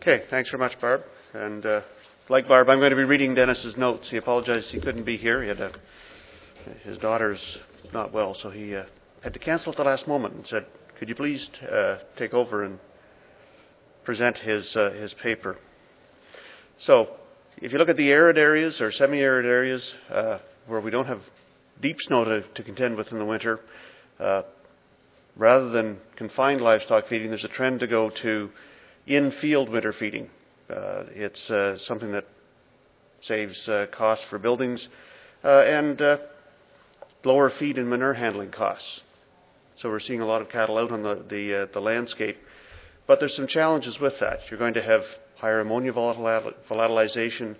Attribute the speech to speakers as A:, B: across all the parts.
A: Okay, thanks very much, Barb. And like Barb, I'm going to be reading Dennis's notes. He apologized he couldn't be here. His daughter's not well, so he had to cancel at the last moment and said, could you please take over and present his paper. So if you look at the arid areas or semi-arid areas where we don't have deep snow to contend with in the winter, rather than confined livestock feeding, there's a trend to go to in-field winter feeding. It's something that saves costs for buildings and lower feed and manure handling costs. So we're seeing a lot of cattle out on the landscape. But there's some challenges with that. You're going to have higher ammonia volatilization.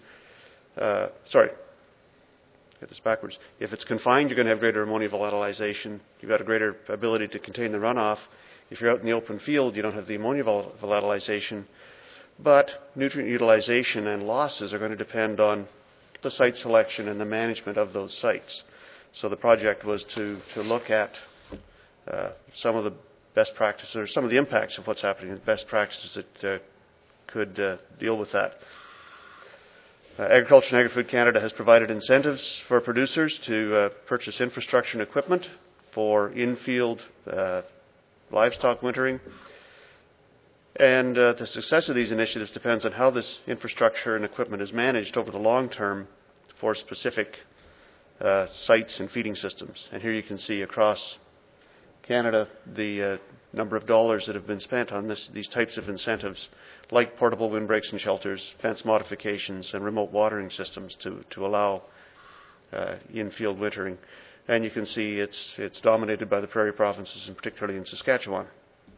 A: Get this backwards. If it's confined, you're going to have greater ammonia volatilization. You've got a greater ability to contain the runoff. If you're out in the open field, you don't have the ammonia volatilization. But nutrient utilization and losses are going to depend on the site selection and the management of those sites. So the project was to look at some of the best practices, or some of the impacts of what's happening, and best practices that could deal with that. Agriculture and Agri-Food Canada has provided incentives for producers to purchase infrastructure and equipment for in-field livestock wintering. And the success of these initiatives depends on how this infrastructure and equipment is managed over the long term for specific sites and feeding systems. And here you can see across Canada the number of dollars that have been spent on these types of incentives, like portable windbreaks and shelters, fence modifications, and remote watering systems to allow in-field wintering. And you can see it's dominated by the prairie provinces, and particularly in Saskatchewan.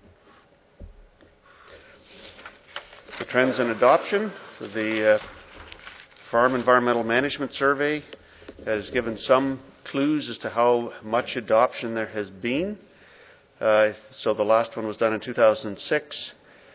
A: The trends in adoption. The Farm Environmental Management Survey has given some clues as to how much adoption there has been. So the last one was done in 2006.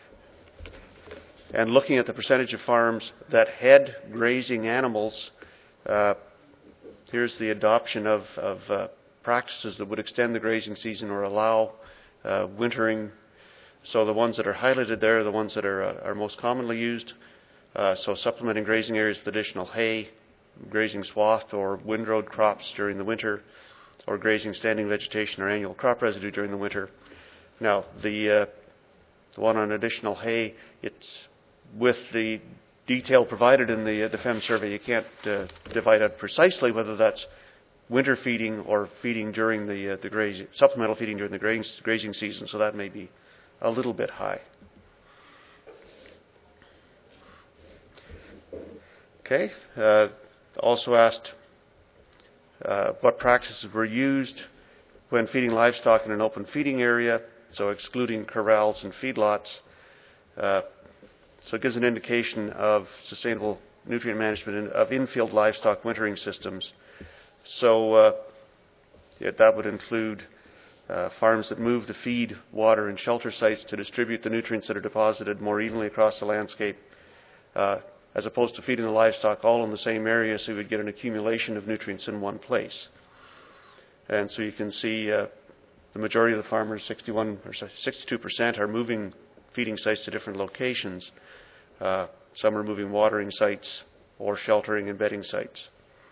A: And looking at the percentage of farms that had grazing animals, here's the adoption of practices that would extend the grazing season or allow wintering. So the ones that are highlighted there are the ones that are most commonly used. So supplementing grazing areas with additional hay, grazing swath or windrowed crops during the winter, or grazing standing vegetation or annual crop residue during the winter. Now, the one on additional hay, it's with the detail provided in the FEM survey, you can't divide out precisely whether that's winter feeding or feeding during the grazing, supplemental feeding during the grazing season, so that may be a little bit high. Okay, also asked what practices were used when feeding livestock in an open feeding area, so excluding corrals and feedlots. So it gives an indication of sustainable nutrient management of in-field livestock wintering systems. So that would include farms that move the feed, water, and shelter sites to distribute the nutrients that are deposited more evenly across the landscape, as opposed to feeding the livestock all in the same area, so you would get an accumulation of nutrients in one place. And so you can see the majority of the farmers, 61 or 62%, are moving feeding sites to different locations. Some are moving watering sites or sheltering and bedding sites.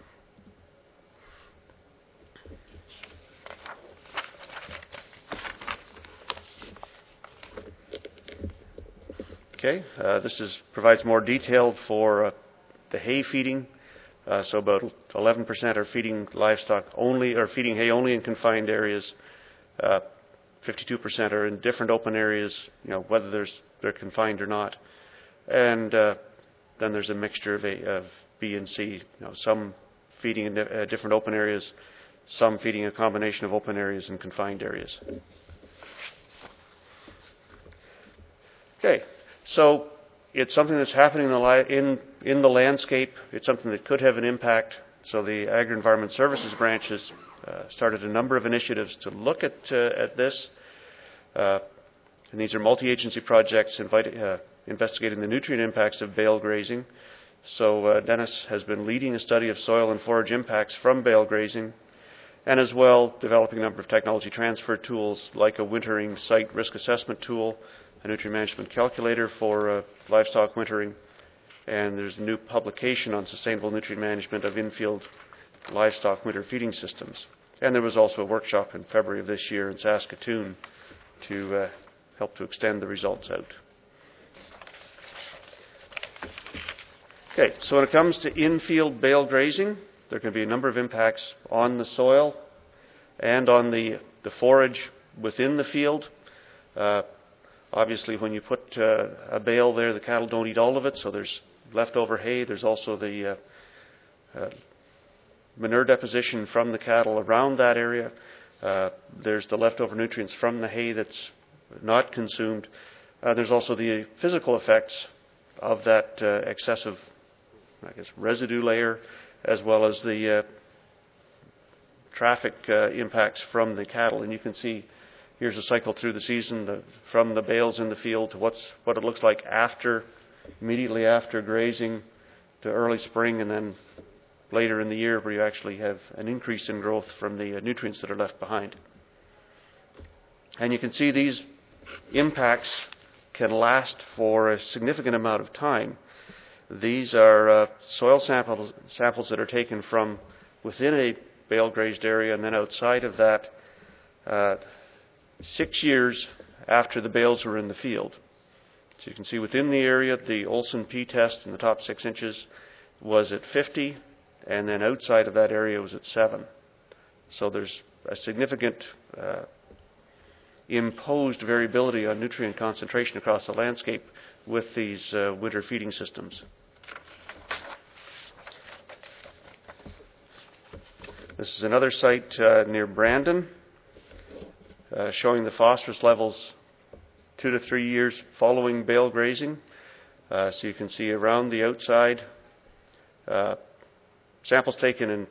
A: Okay, this provides more detail for the hay feeding. So about 11% are feeding livestock only, or feeding hay only in confined areas. 52% are in different open areas, whether they're confined or not. And then there's a mixture of B and C. Some feeding in different open areas, some feeding a combination of open areas and confined areas. Okay. So it's something that's happening in the landscape. It's something that could have an impact. So the Agri-Environment Services branch has started a number of initiatives to look at this. And these are multi-agency projects investigating the nutrient impacts of bale grazing. So Dennis has been leading a study of soil and forage impacts from bale grazing, and as well developing a number of technology transfer tools like a wintering site risk assessment tool a nutrient management calculator for livestock wintering, and there's a new publication on sustainable nutrient management of infield livestock winter feeding systems. And there was also a workshop in February of this year in Saskatoon to help to extend the results out. Okay, so when it comes to infield bale grazing, there can be a number of impacts on the soil and on the forage within the field. Obviously, when you put a bale there, the cattle don't eat all of it, so there's leftover hay. There's also the manure deposition from the cattle around that area. There's the leftover nutrients from the hay that's not consumed. There's also the physical effects of that excessive, residue layer, as well as the traffic impacts from the cattle. And you can see here's a cycle through the season, from the bales in the field to what it looks like immediately after grazing, to early spring, and then later in the year where you actually have an increase in growth from the nutrients that are left behind. And you can see these impacts can last for a significant amount of time. These are soil samples that are taken from within a bale grazed area, and then outside of that, 6 years after the bales were in the field. So you can see within the area, the Olsen P test in the top 6 inches was at 50, and then outside of that area was at 7. So there's a significant imposed variability on nutrient concentration across the landscape with these winter feeding systems. This is another site near Brandon, showing the phosphorus levels 2 to 3 years following bale grazing. So you can see around the outside, samples taken in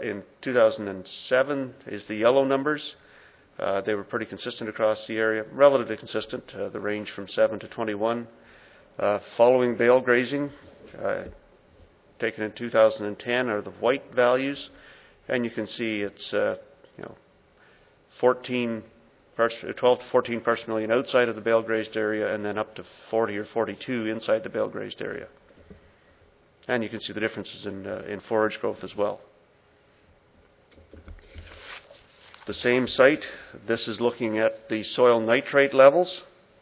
A: 2007 is the yellow numbers. They were pretty consistent across the area, relatively consistent, the range from 7 to 21. Following bale grazing, taken in 2010, are the white values, and you can see it's 12 to 14 parts per million outside of the bale grazed area, and then up to 40 or 42 inside the bale grazed area. And you can see the differences in forage growth as well. The same site, this is looking at the soil nitrate levels.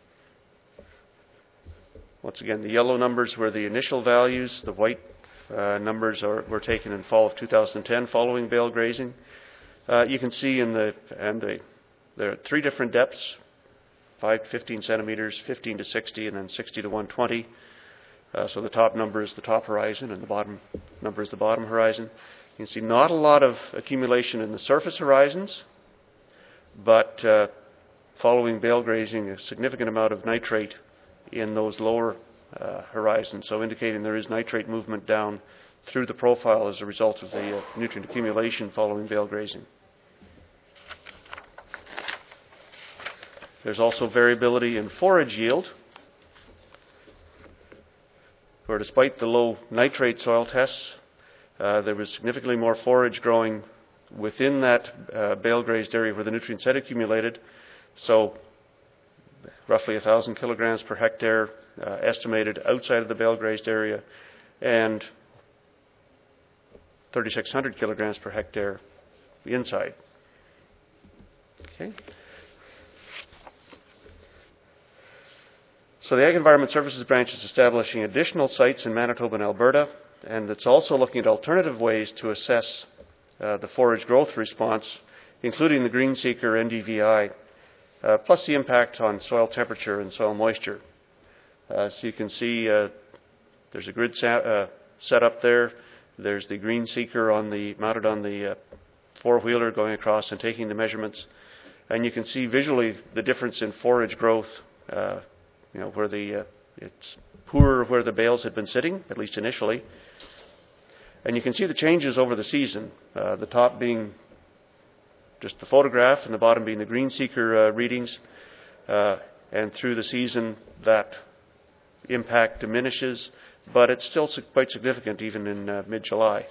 A: Once again, the yellow numbers were the initial values. The white numbers were taken in fall of 2010 following bale grazing. You can see there are 3 different depths, 5 to 15 centimeters, 15 to 60, and then 60 to 120. So the top number is the top horizon, and the bottom number is the bottom horizon. You can see not a lot of accumulation in the surface horizons, but following bale grazing, a significant amount of nitrate in those lower horizons, so indicating there is nitrate movement down through the profile as a result of the nutrient accumulation following bale grazing. There's also variability in forage yield, where despite the low nitrate soil tests, there was significantly more forage growing within that bale grazed area where the nutrients had accumulated. So roughly 1,000 kilograms per hectare estimated outside of the bale grazed area, and 3,600 kilograms per hectare inside. Okay. So the Ag Environment Services Branch is establishing additional sites in Manitoba and Alberta, and it's also looking at alternative ways to assess the forage growth response, including the GreenSeeker NDVI, plus the impact on soil temperature and soil moisture. So you can see there's a grid set up there. There's the GreenSeeker mounted on the four-wheeler going across and taking the measurements. And you can see visually the difference in forage growth, where it's poorer where the bales had been sitting, at least initially. And you can see the changes over the season, the top being just the photograph and the bottom being the GreenSeeker readings. And through the season, that impact diminishes, but it's still quite significant even in mid-July.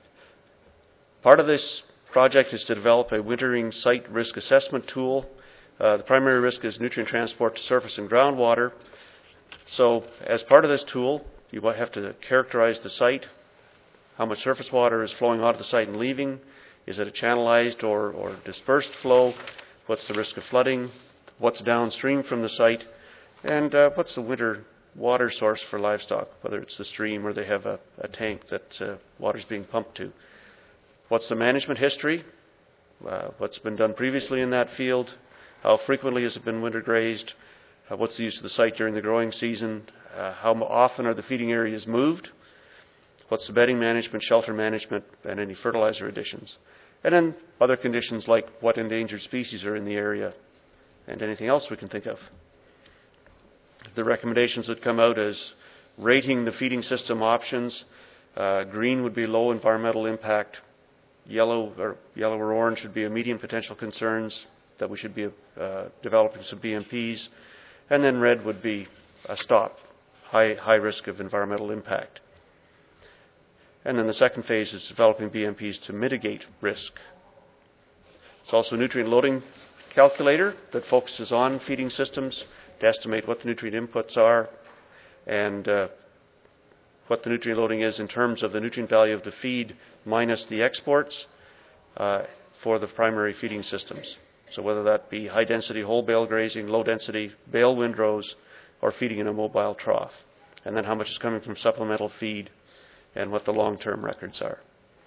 A: Part of this project is to develop a wintering site risk assessment tool The primary risk is nutrient transport to surface and groundwater. So as part of this tool, you might have to characterize the site, how much surface water is flowing out of the site and leaving. Is it a channelized or dispersed flow? What's the risk of flooding? What's downstream from the site? And what's the winter water source for livestock, whether it's the stream or they have a tank that water's being pumped to? What's the management history? What's been done previously in that field? How frequently has it been winter grazed? What's the use of the site during the growing season? How often are the feeding areas moved? What's the bedding management, shelter management, and any fertilizer additions? And then other conditions like what endangered species are in the area and anything else we can think of. The recommendations that come out as rating the feeding system options. Green would be low environmental impact. Yellow or orange would be immediate potential concerns that we should be developing some BMPs. And then red would be a stop, high risk of environmental impact. And then the second phase is developing BMPs to mitigate risk. It's also a nutrient loading calculator that focuses on feeding systems to estimate what the nutrient inputs are and what the nutrient loading is in terms of the nutrient value of the feed minus the exports for the primary feeding systems. So whether that be high density whole bale grazing, low density bale windrows, or feeding in a mobile trough. And then how much is coming from supplemental feed and what the long-term records are.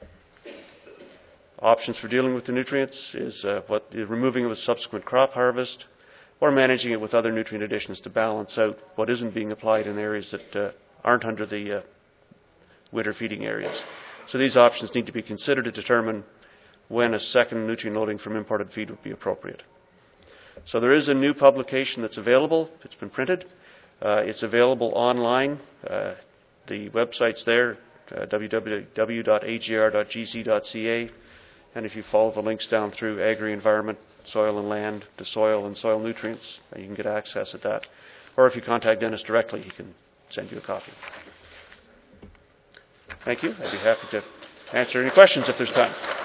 A: Options for dealing with the nutrients is removing it with subsequent crop harvest or managing it with other nutrient additions to balance out what isn't being applied in areas that aren't under the winter feeding areas. So these options need to be considered to determine when a second nutrient loading from imported feed would be appropriate. So there is a new publication that's available. It's been printed. It's available online. The website's there, www.agr.gc.ca. And if you follow the links down through agri-environment, soil and land, to soil and soil nutrients, you can get access at that. Or if you contact Dennis directly, he can send you a copy. Thank you. I'd be happy to answer any questions if there's time.